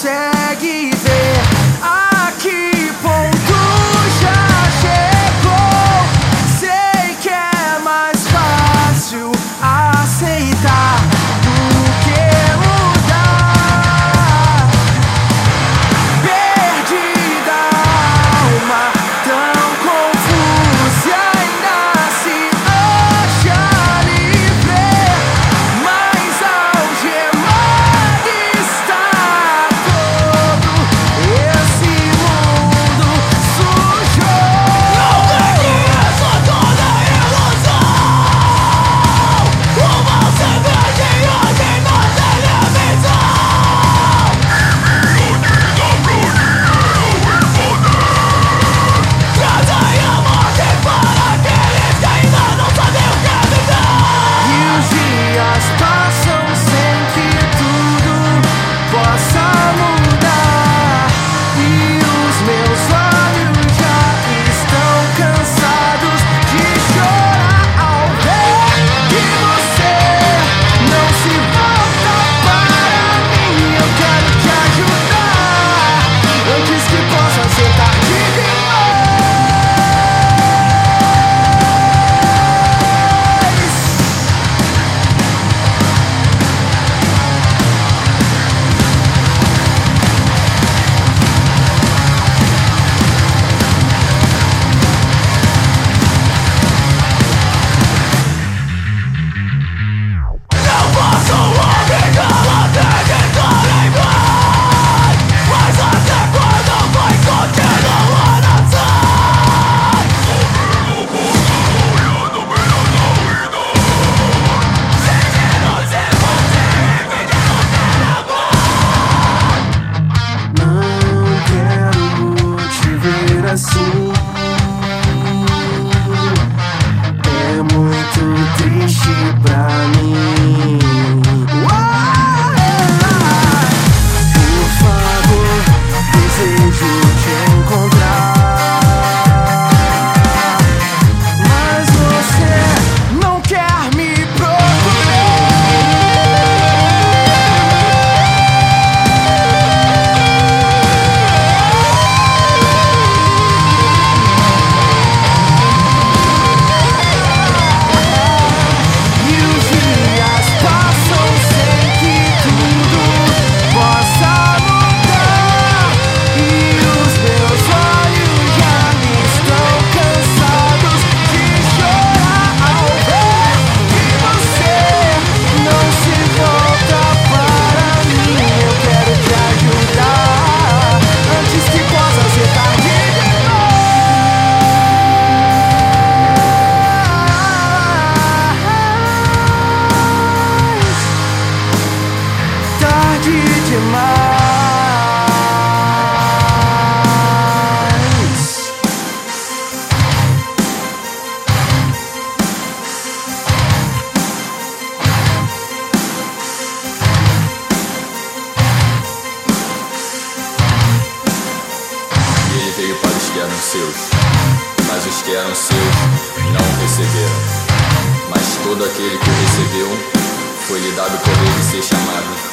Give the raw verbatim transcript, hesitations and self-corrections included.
consegue ver a que ponto já chegou. Sei que é mais fácil aceitar do que mudar. Perdida alma, tão confusa e ainda se acha livre, mas algemada está todo esse mundo sujo. Não pegue essa toda ilusão. Uma cerveja hoje na televisão. Trazem a morte para aqueles que ainda não sabem o que é viver. E os dias passam sem que tudo possa mudar. E os meus olhos já estão cansados de chorar ao ver que você não se volta para mim. Eu quero te ajudar antes que possa ser tarde demais. Não posso obrigá-la a acreditar em mim, mas até quando vai continuar assim? Sentindo se você pedindo pelo amor. Não quero te ver assim. É muito triste pra mim. Por favor, desejo te encontrar, mas você não quer me E os dias passam sem que tudo possa mudar. E os meus olhos já estão cansados de chorar ao ver que você não se volta para mim. Eu quero te ajudar antes que possa ser tarde demais. Tarde demais. E ele veio para os que eram seus, mas os que eram seus não o receberam. Mas todo aquele que o recebeu, foi-lhe dado poder de ser chamado